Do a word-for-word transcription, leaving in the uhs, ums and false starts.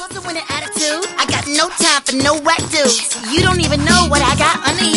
girls with an attitude. I got no time for no whack dudes. You don't even know what I got under